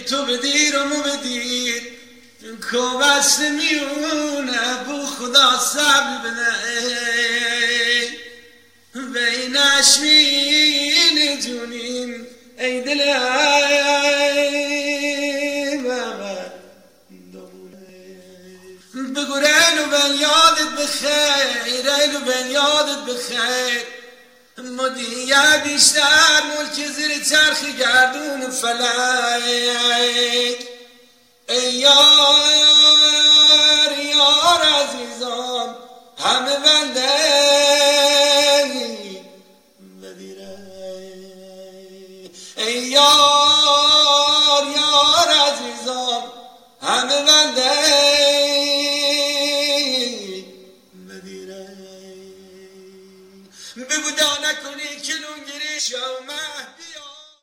تو بدیر و مو بدیر کو بست میونه بو خدا صبر بده بینش مین جونین ای دل بگو ریلو بن یادت بخیر ریلو بن یادت بخیر ما دیگه بیشتر ملک زیر چرخ گردون فلک ای یار یار عزیزان همه بنده بدیره ای یار یار عزیزان همه بنده بدیره بگو دا نکنی کلون گیری شو